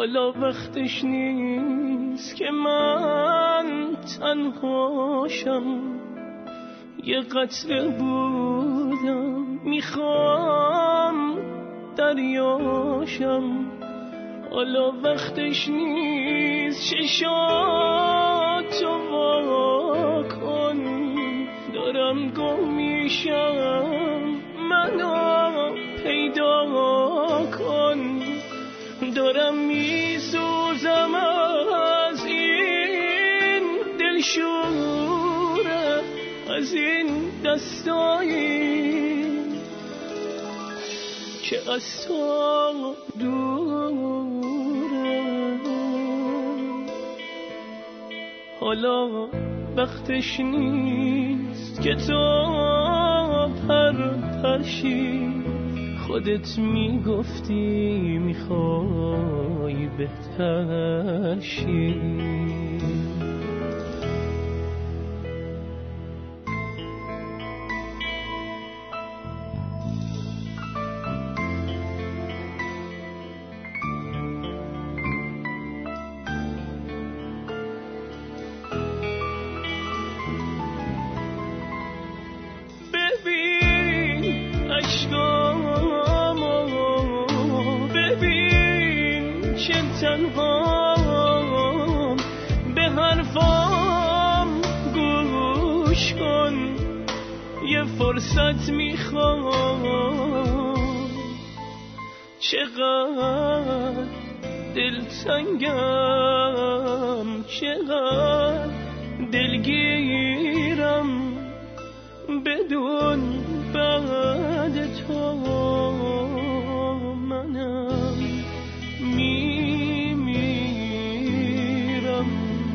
حالا وقتش نیست که من تنهاشم، یه قطره بودم میخوام دریاشم. حالا وقتش نیست چشاتو وا کن، دارم گم میشم منو پیدا کن. دارم میسوزم از این دلشوره، از این دستایی که از تو دوره. حالا وقتش نیست که تو پرشی، خودت میگفتی میخوای بهتر شی. تنهام به حرفام گوش کن، یه فرصت میخوام. چقدر دلتنگم، چقدر دلگیرم، بدون بعد تو منم میمیرم.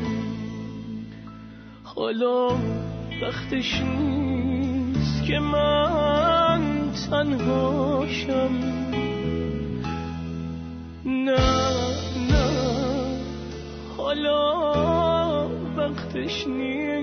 حالا وقتش نیست که من تنهاشم، نه نه، حالا وقتش نیست